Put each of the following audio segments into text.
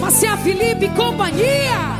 Márcia, Felipe e companhia.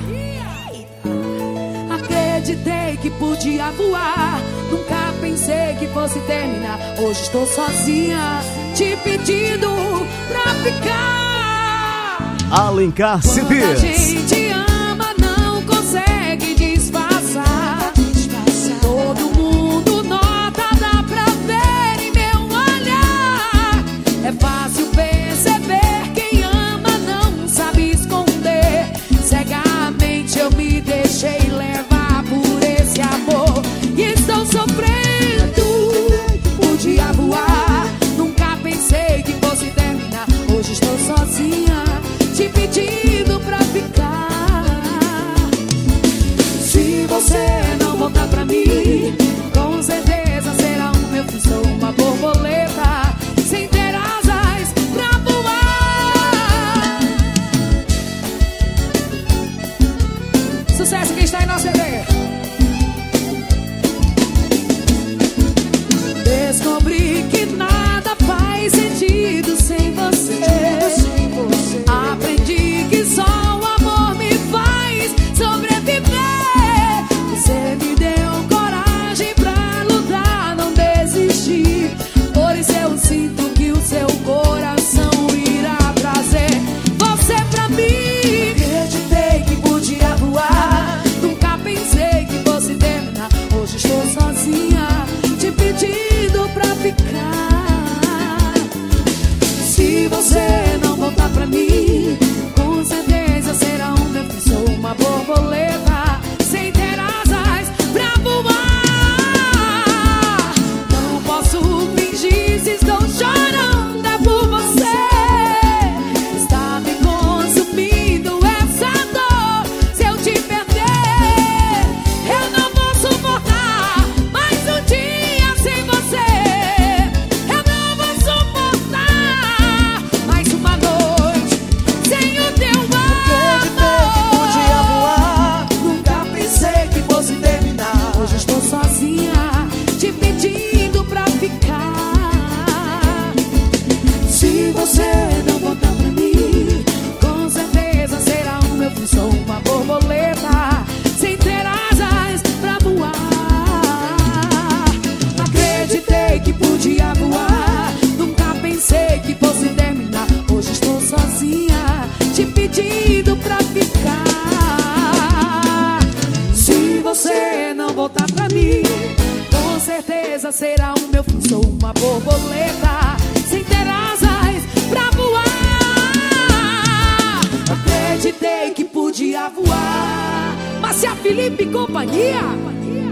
Acreditei que podia voar, nunca pensei que fosse terminar. Hoje estou sozinha, te pedindo pra ficar. Alencar Quando a CDs. gente ama, não consegue disfarçar. Todo mundo nota, dá pra ver em meu olhar. É fácil perceber, quem ama não sabe esconder. Cegamente eu me deixei levar por esse amor e estou sofrendo. Podia voar, nunca pensei que fosse terminar. Hoje estou sozinha, te pedindo pra ficar. Se você não voltar pra mim, com certeza será o meu fim. Sou uma borboleta sem ter asas pra voar. Sucesso que está em nosso CD. Descobri que nada faz sentido sem você. Aprendi que só o amor me faz sobreviver. Você me deu coragem pra lutar, não desistir. Por isso eu sinto que o seu coração irá trazer você pra mim. Acreditei que podia voar, nunca pensei que fosse terminar. Hoje estou sozinha, te pedindo pra ficar. Se você não voltar pra mim, com certeza será o meu fim. Sou uma borboleta sem ter asas pra voar. Não posso fingir se estou chorando é por você. Está me consumindo essa dor. Se eu te perder, eu não vou suportar mais um dia sem você. Eu não vou suportar mais uma noite sem o teu amor. Podia voar, nunca pensei que fosse terminar. Hoje estou sozinha, te pedindo pra ficar. Se você não voltar pra mim, com certeza será o meu fim. Sou uma borboleta sem ter asas pra voar. Acreditei que podia voar, nunca pensei que fosse terminar. Hoje estou sozinha, te pedindo pra ficar. Se você não voltar pra mim, com certeza será o meu fim. Sou uma borboleta sem ter asas pra voar. Acreditei que podia voar. Márcia, Felipe e companhia.